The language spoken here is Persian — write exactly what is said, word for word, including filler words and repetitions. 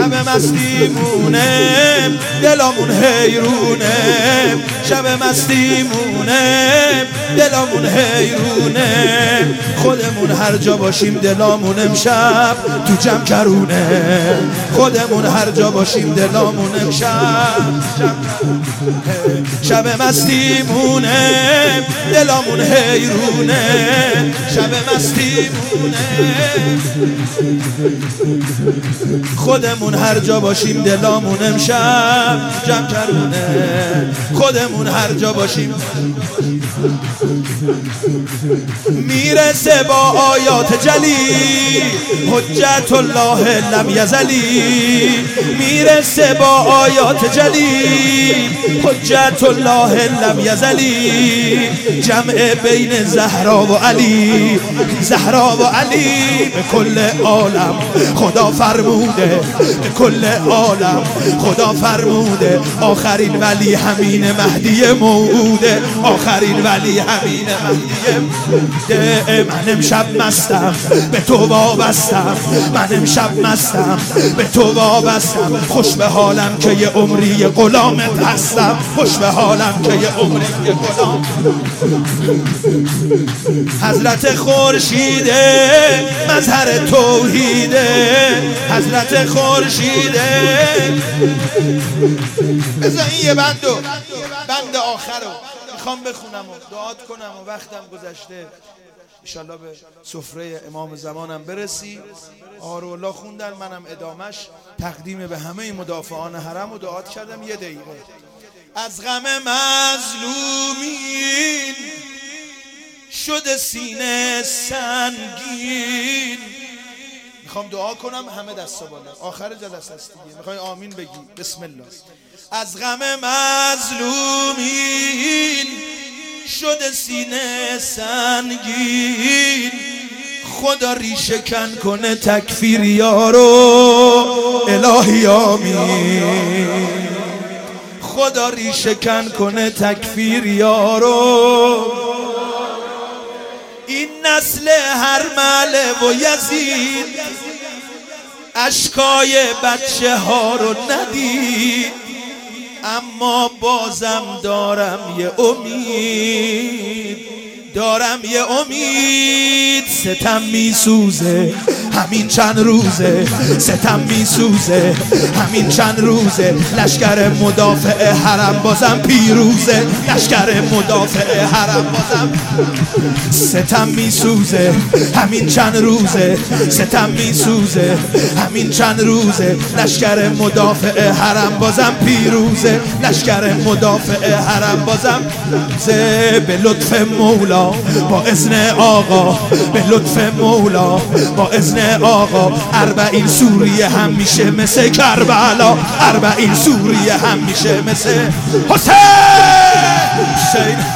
شب مستیمونه دلامون حیرونه، شب مستیمونه دلامون حیرونه، خودمون هر جا باشیم دلامون امشب تو جمع کرونه، خودمون هر جا باشیم دلامون امشب شب مستیمونه دلامون حیرونه، شب مستیمونه خودمون هر جا باشیم دلامون امشب جمع کرونه، خودمون هر جا باشیم. میرسه با آیات جلی حجت الله لم یزلی، میرسه با آیات جلی حجت الله لم یزلی، جمع بین زهرا و علی، زهرا و علی به کل عالم خدا فرموده، به کل عالم خدا فرموده، آخرین ولی همین مهدی موعوده، آخرین ولی همین مهدی موعوده. من امشب مستم به تو وابستم، من امشب مستم به تو وابستم، خوش به حالم که یه عمری غلامت هستم، خوش به حالم که یه عمری غلام. حضرت خورشیده مظهر توحیده، حضرت خورشیده. بذار این یه بندو بند آخر رو میخوام بخونم و دعات کنم و وقتم گذشته، انشالله به سفره امام زمانم برسی. آرالله خوندن، منم ادامش تقدیم به همه مدافعان حرم و دعات کردم. یه دقیقه. از غم مظلومین شده سینه سنگین، میخوام دعا کنم همه دستا بالا، آخر جلسه است دیگه، میخوای آمین بگی. بسم الله. از غم مظلومین شده سینه سنگین، خدا ریشه کن کنه تکفیر یارو، الهی آمین. خدا ریشه کن کنه تکفیر یارو، این نسل هرمله و یزید اشکای بچه ها رو ندید، اما بازم دارم یه امید، دارم یه امید. ستم میسوزه همین چند روزه، ستم میسوزه همین چند روزه، لشکر مدافع حرم بازم پیروزه، لشکر مدافع حرم بازم. ستم میسوزه همین چند روزه، ستم میسوزه همین چند روزه، لشکر مدافع حرم بازم پیروزه، لشکر مدافع حرم بازم. به لطف مولا با اذن آقا، به لطف مولا با اذن آقا، اربعین سوریه هم میشه مثل کربلا، اربعین سوریه هم میشه مثل حسین.